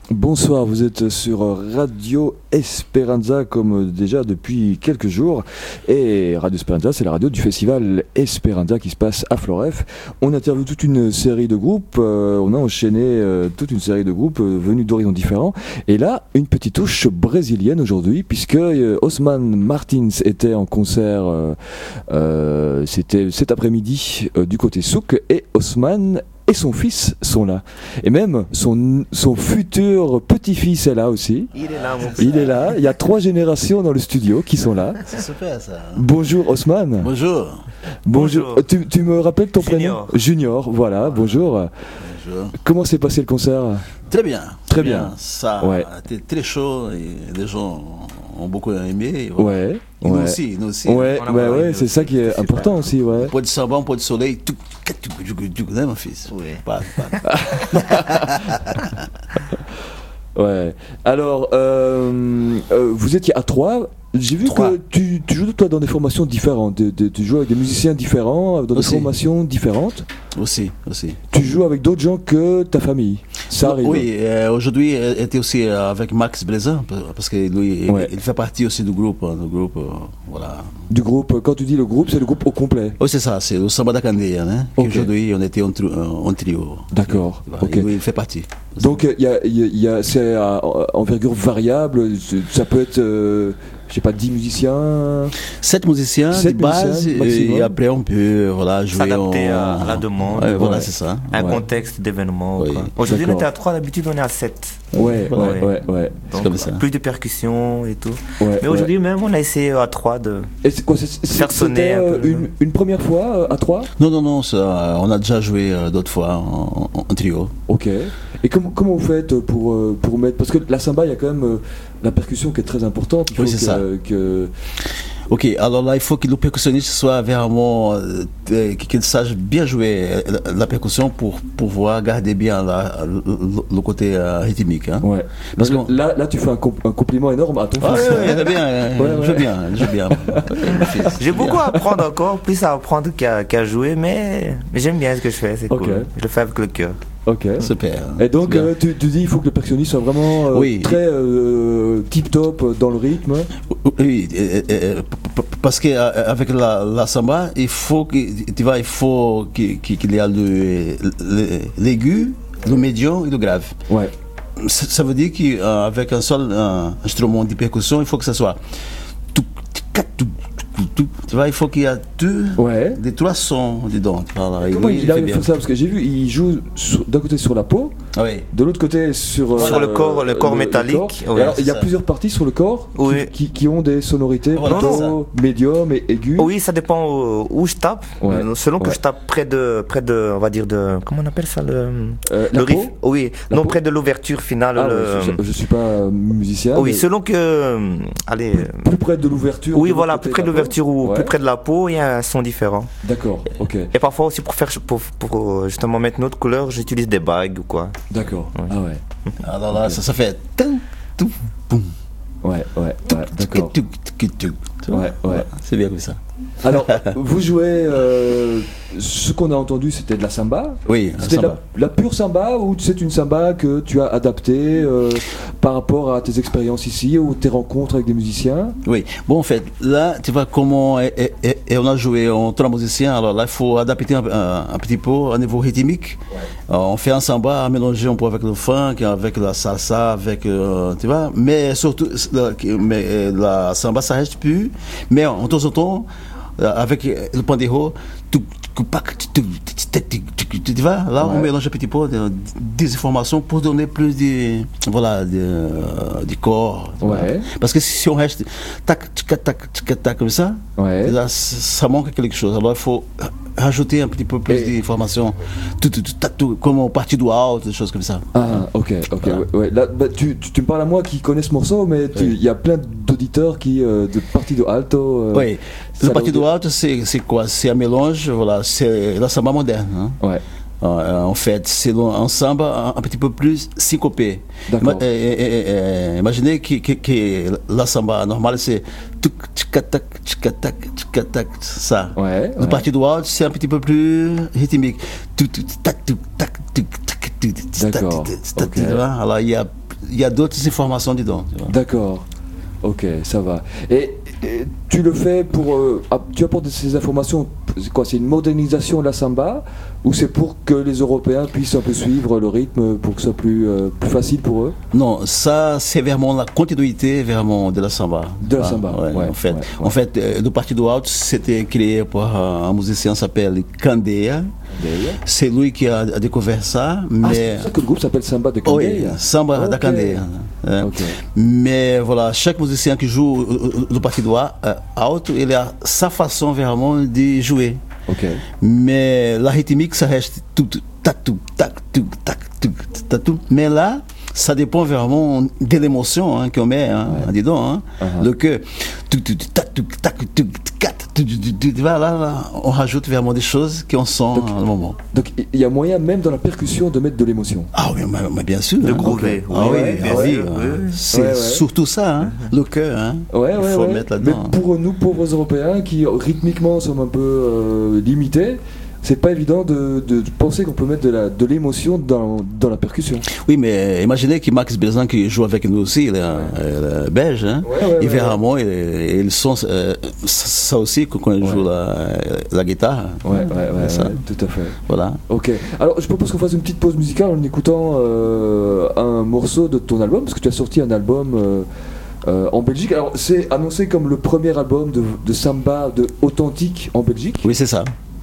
Bonsoir, vous êtes sur Radio Esperanza comme déjà depuis quelques jours. Et Radio Esperanza, c'est la radio du festival Esperanza qui se passe à Floref. On interviewe toute une série de groupes, on a enchaîné toute une série de groupes venus d'horizons différents. Et là, une petite touche brésilienne aujourd'hui, puisque Osman Martins était en concert, c'était cet après-midi du côté Souk, et Osman et son fils sont là. Et même son futur petit-fils est là aussi. Il est là, mon frère. Il est là. Il y a 3 générations dans le studio qui sont là. C'est super ça. Bonjour Osman. Bonjour. Bonjour. Tu me rappelles ton Junior. prénom? Junior, voilà, bonjour. Bonjour. Comment s'est passé le concert? Très bien. Très bien. Ça Ouais. a été très chaud et les gens ont beaucoup aimé. Et Ouais. Et nous Ouais. aussi, nous aussi. Ouais, On a ouais, beaucoup ouais, aimé c'est aussi. ça qui est Super. important aussi, ouais. Pôr de samba, pôr de soleil, tout, hein, mon fils. Oui. Pas. Ouais. Alors, vous étiez à 3. J'ai vu 3. que tu joues toi dans des formations différentes. Tu joues avec des musiciens différents, dans des Aussi. formations différentes. Aussi. Tu joues avec d'autres gens que ta famille. Ça arrive. Oui, aujourd'hui, était aussi avec Max Blezin, parce que lui, Ouais. il fait partie aussi du groupe. Voilà. Du groupe. Quand tu dis le groupe, c'est le groupe au complet. Oui, c'est ça, c'est le Samba da Candeia, hein. Ok. Aujourd'hui, on était en trio. D'accord, Voilà, ok. et lui, il fait partie. Donc c'est à envergure variable. Ça peut être, je sais pas, 10 musiciens. 7 musiciens 7 de base, musiciens, maximum. et après on peut jouer S'adapter à la demande. Ouais, voilà, Ouais. c'est ça. Un Ouais. contexte d'événement. Oui. quoi. Aujourd'hui, on D'accord. était à 3, d'habitude, on est à 7. Ouais. Ouais. C'est comme ça. Plus de percussions et tout. Ouais, Mais aujourd'hui, même, on a essayé à 3 de. Et c'est quoi Faire sonner C'était un peu. une première fois à 3. Non, ça, on a déjà joué d'autres fois en trio. Ok. Et comment vous faites pour mettre, parce que la samba, il y a quand même la percussion qui est très importante. Il faut Oui, c'est ça. que Ok, alors là, il faut que le percussionniste soit vraiment, qu'il sache bien jouer la percussion pour pouvoir garder bien le côté rythmique. Hein. ouais. Parce Donc que- là, tu fais un compliment énorme à ton Ah, fils. ouais, très bien, Ouais. je joue bien. J'ai beaucoup à apprendre encore, plus à apprendre qu'à jouer, mais j'aime bien ce que je fais, c'est Ok. cool. Je le fais avec le cœur. Ok. Super. Et donc, Bien. tu dis il faut que le percussionniste soit vraiment Oui. très tip-top dans le rythme. Oui, parce que avec la samba, il faut qu'il y a l'aigu, le médium et le grave. Ouais. Ça veut dire qu'avec un seul instrument de percussion, il faut que ça soit tu vois, il faut qu'il y ait Ouais. des 3 sons dedans. Voilà, et Comment lui, il fait arrive à bien. faire ça? Parce que j'ai vu, il joue d'un côté sur la peau, Ah oui. de l'autre côté sur Sur le corps métallique. corps. Ouais, Et alors, il y a c'est ça. plusieurs parties sur le corps Oui. qui ont des sonorités Voilà, plutôt médium et aigu. Oui, ça dépend où je tape. Ouais. Selon que Ouais. je tape près de, on va dire comment on appelle ça le La riff. peau. Oui, La non peau. près de l'ouverture finale. Ah ouais, je suis pas musicien. oui, mais selon que, allez. plus près de l'ouverture. Oui, de voilà, l'autre plus côté près de la peau. l'ouverture ou Ouais. plus près de la peau, il y a un son différent. D'accord, ok. Et parfois aussi pour justement mettre une autre couleur, j'utilise des bagues ou quoi. D'accord. Ouais. Ah ouais. Alors là, ça fait. Tout, boum. Ouais, d'accord. Tu vois, Ouais. voilà, c'est bien comme ça. Alors, vous jouez. Ce qu'on a entendu, c'était de la samba. Oui, C'était ça va. la pure samba ou c'est une samba que tu as adaptée par rapport à tes expériences ici ou tes rencontres avec des musiciens? Oui, bon, en fait, là, tu vois comment et on a joué en 3 musiciens, alors là, il faut adapter un petit peu au niveau rythmique. On fait un samba à mélanger un peu avec le funk, avec la salsa, avec, tu vois, mais surtout, la samba, ça reste plus, mais en temps en temps, avec le pandero, tu vois, là, on Ouais. mélange un petit peu des informations pour donner plus de, voilà, de corps. Ouais. Parce que si on reste tac, tac, comme ça, Ouais. là, ça manque quelque chose. Alors il faut rajouter un petit peu plus Et- d'informations, comme au parti du alto, des choses comme ça. Ah, ok. Voilà. Ouais. Là, tu me parles à moi qui connais ce morceau, mais il y a plein d'auditeurs qui, de Partido Alto. Oui, ça le parti veut du dire- alto, c'est quoi? C'est un mélange, voilà, c'est la samba moderne. Hein? Ouais. En fait, c'est un samba un petit peu plus syncopé. D'accord. Imaginez que la samba normale, c'est tic-tac, ça. Ouais. Le parti du alto, c'est un petit peu plus rythmique. D'accord, ok. Alors, il y a il y a d'autres informations dedans. Tu vois. D'accord. Ok, ça va. Et tu le fais pour... tu apportes ces informations, c'est quoi? C'est une modernisation de la samba ou c'est pour que les Européens puissent un peu suivre le rythme pour que ce soit plus facile pour eux? Non, ça c'est vraiment la continuité vraiment de la samba. De la samba, ouais, en fait, le Partido Alto c'était créé par un musicien qui s'appelle Candeia. C'est lui qui a découvert ça. Mais... c'est pour ça que le groupe s'appelle Samba de Candeia. Oui, Samba da Candeia. Okay. Mais voilà, chaque musicien qui joue le Partido Alto, il a sa façon vraiment de jouer. Okay. Mais la rythmique, ça reste tout, tac, tout, tac, tout, tac, tout, tac, tout. Mais là, ça dépend vraiment de l'émotion qu'on met dedans. Le cœur, tout, tac, tout, tac, tout, là, on rajoute vraiment des choses qu'on sent à un moment. Donc il y a moyen même dans la percussion de mettre de l'émotion. Ah oui, mais bien sûr. De groover. C'est surtout ça, le cœur. Il faut mettre là-dedans. Mais pour nous, pauvres Européens, qui rythmiquement sommes un peu limités, c'est pas évident de penser qu'on peut mettre de l'émotion dans la percussion. Oui, mais imaginez que Max Bézin, qui joue avec nous aussi, il est belge, et vraiment, ils sont ça aussi quand il joue la guitare. Tout à fait. Voilà. Ok. Alors, je propose qu'on fasse une petite pause musicale en écoutant un morceau de ton album, parce que tu as sorti un album en Belgique. Alors, c'est annoncé comme le premier album de samba authentique en Belgique. Oui, c'est ça.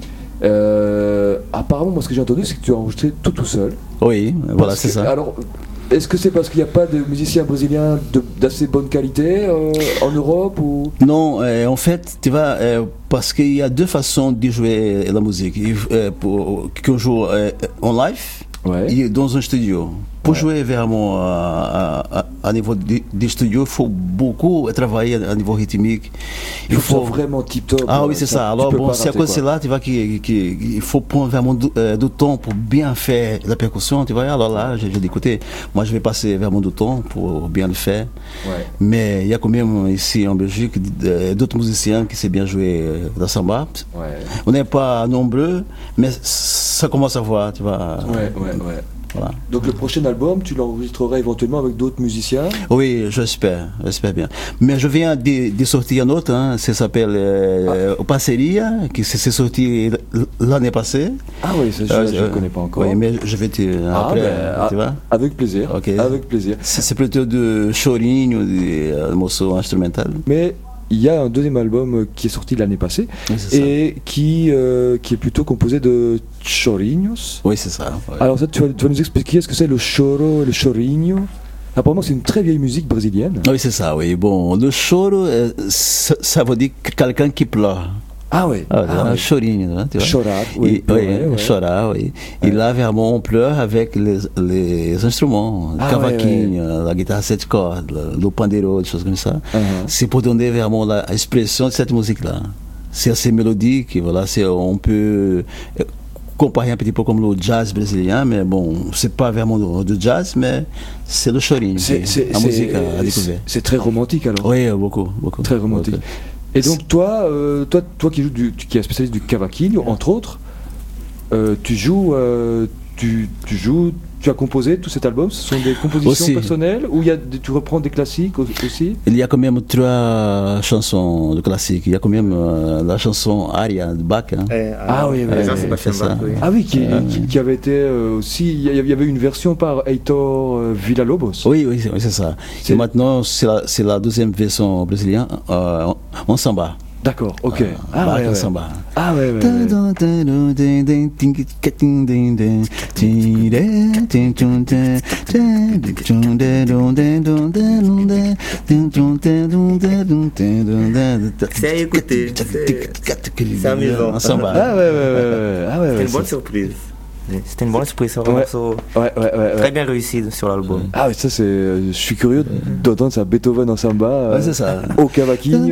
Apparemment, moi, ce que j'ai entendu, c'est que tu as enregistré tout seul. Oui, voilà, c'est ça. Alors, est-ce que c'est parce qu'il n'y a pas de musiciens brésiliens d'assez bonne qualité en Europe ou... Non, en fait, tu vois, parce qu'il y a deux façons de jouer la musique. Qu'on joue en live et dans un studio. Pour jouer vraiment à niveau des studios, il faut beaucoup travailler à niveau rythmique. Il faut vraiment tip-top. Ah oui, c'est ça. Alors, bon, c'est à cause de cela, tu vois, qu'il faut prendre vraiment du temps pour bien faire la percussion, tu vois. Alors là, j'ai dit, écoutez, moi, je vais passer vraiment du temps pour bien le faire. Mais il y a quand même ici en Belgique d'autres musiciens qui savent bien jouer la samba. On n'est pas nombreux, mais ça commence à voir, tu vois. Voilà. Donc le prochain album, tu l'enregistreras éventuellement avec d'autres musiciens? Oui, j'espère bien. Mais je viens de sortir un autre, ça s'appelle Passeria, qui s'est sorti l'année passée. Ah oui, ça, je ne connais pas encore. Oui, mais je vais te après, tu vois. Avec plaisir. Okay. Avec plaisir. C'est plutôt de chorinho, de morceaux instrumental. Mais il y a un deuxième album qui est sorti l'année passée et qui est plutôt composé de chorinhos. Oui, c'est ça. Ouais. Alors ça, tu vas nous expliquer ce que c'est le choro et le chorinho? Apparemment, c'est une très vieille musique brésilienne. Oui, c'est ça, oui. Bon, le choro, ça veut dire quelqu'un qui pleure. Ah oui. Chorinho, tu vois. Chorar, oui. Chorar, oui. Et là, vraiment, on pleure avec les instruments, le cavaquinho, la guitare à 7 cordes, le pandeiro, des choses comme ça. C'est pour donner vraiment l'expression de cette musique-là. C'est assez mélodique, voilà, on peut comparer un petit peu comme le jazz brésilien, mais bon, c'est pas vraiment du jazz, mais c'est le chorinho, la musique à découvrir. C'est très romantique alors. Oui, beaucoup. Très romantique. Et donc toi qui es spécialiste du cavaquinho, entre autres, tu as composé tout cet album? Ce sont des compositions aussi personnelles ou tu reprends des classiques aussi? Il y a quand même 3 chansons de classiques. Il y a quand même la chanson Aria de Bach. C'est ça. Ah oui, qui avait été aussi. Il y avait une version par Heitor Villa-Lobos. Oui, c'est ça. Et maintenant, c'est la deuxième version brésilienne en samba. D'accord, ok. Samba. Ah ouais. C'est à écouter. C'est amusant. Samba. Ah ouais. C'est une bonne surprise. C'était une bonne surprise, c'est un morceau très bien réussi sur l'album. Ah oui, ça c'est. Je suis curieux d'entendre ça, Beethoven en samba. C'est ça. Au cavaquinho.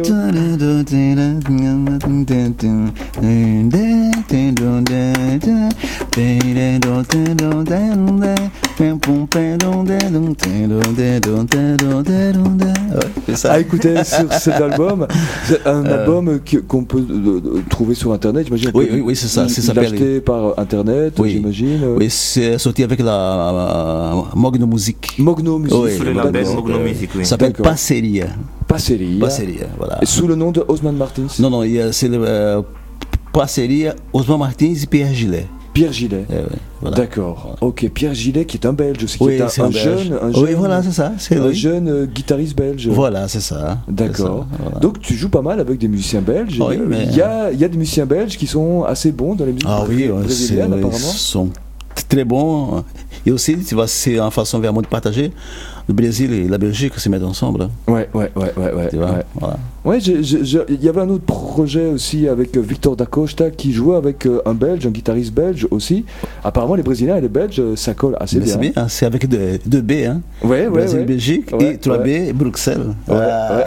C'est ça. À écouter sur cet album. C'est un album qu'on peut trouver sur Internet, j'imagine. Oui, c'est ça. C'est ça. L'acheter par Internet, j'imagine. Oui, c'est sorti avec la Mogno Music. Mogno Music. Oui, Sous le label Mogno Music, oui. Ça s'appelle D'accord. Passeria. Passeria. Voilà. Et sous le nom de Osman Martins. Non, c'est le Passeria Osman Martins et Pierre Gillet. Pierre Gillet. Voilà. D'accord. Voilà. Ok, Pierre Gillet qui est un Belge aussi, qui Oui, est c'est un un Belge. jeune. Oui, voilà, c'est ça. C'est un lui. jeune guitariste belge. Voilà, c'est ça. D'accord. C'est ça, voilà. Donc tu joues pas mal avec des musiciens belges. Oui, mais- Il y a des musiciens belges qui sont assez bons dans les musiques brésiliennes apparemment. Ils sont très bons. Et aussi, tu vois, c'est une façon vraiment de partager. Le Brésil et la Belgique se mettent ensemble. Ouais. Tu vois, Ouais. voilà. Ouais, il y avait un autre projet aussi avec Victor da Costa qui jouait avec un Belge, un guitariste belge aussi. Apparemment, les Brésiliens et les Belges, ça colle assez Mais bien. c'est bien, c'est avec deux B, hein. Ouais. Brésil, Belgique Ouais, et 3B, Bruxelles. Ouais.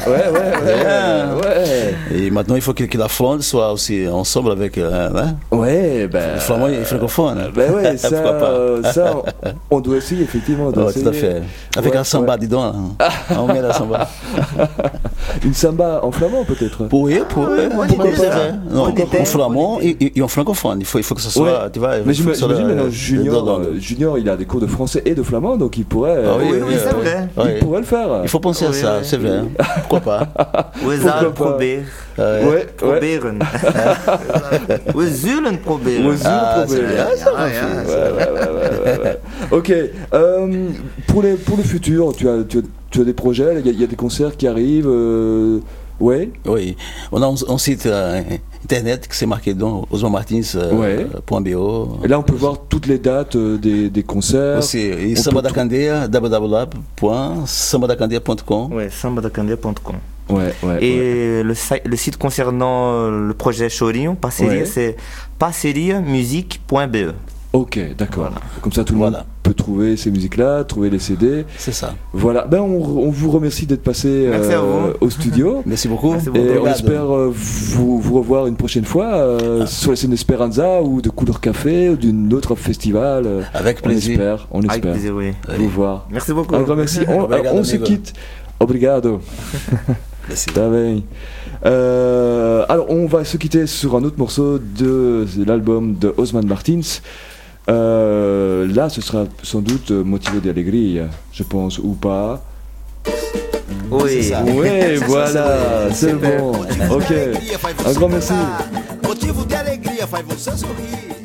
Et maintenant, il faut que la Flandre soit aussi ensemble avec Ouais, ben. les Flamands et les francophones. Ben ouais, Pourquoi pas. ça, on doit essayer, effectivement. On doit Ouais, tout à essayer. fait. Avec un samba, dis donc. On met la samba. Une samba en flamand, peut-être. Oui, pourquoi pas. Non, Bonne idée. en flamand et en francophone. Il faut que ce soit, Ouais. tu vois. Mais il faut que ce soit j'imagine maintenant, dedans. Junior, il a des cours de français et de flamand, donc il pourrait. Ah Oui, c'est vrai. Il pourrait le faire. Il faut penser à Oui, ça, oui. c'est vrai. Pourquoi pas? We Pourquoi zullen pas. proberen. Ouais. Proberen. We zullen proberen. We zullen Ah, c'est proberen. bien, ça, ma ja, fille. Ouais. Ok. Pour le futur, tu as des projets, il y a des concerts qui arrivent. Ouais. Oui, on a un site internet qui s'est marqué dans osmanmartins.bo. Et là, on peut voir toutes les dates des concerts. Aussi, et On Samba peut da Candeia, www.sambadacandeia.com. Ouais, sambadacandeia.com. Ouais. Et le site concernant le projet Chorinho, Passeria, Ouais. c'est passeriamusique.be. Ok, d'accord. Voilà. Comme ça, tout le monde peut trouver ces musiques-là, trouver les CD. C'est ça. Voilà. Ben, on vous remercie d'être passé Merci à vous. au studio. Merci beaucoup. Merci beaucoup. Et on Obrigado. espère vous revoir une prochaine fois sur la scène d'Esperanza ou de Couleur Café ou d'un autre festival. Avec plaisir. On Avec espère plaisir, oui. vous voir. Merci beaucoup. Un grand merci. Obrigado, On se amigo. quitte. Obrigado. Merci. Tá bem. Alors, on va se quitter sur un autre morceau de l'album de Osman Martins. Là, ce sera sans doute Motivo de Alegria, je pense, ou pas. Oui. C'est ça. Oui, voilà, c'est Super. bon. Ok, un grand merci. Motivo de alegria faz você sorrir.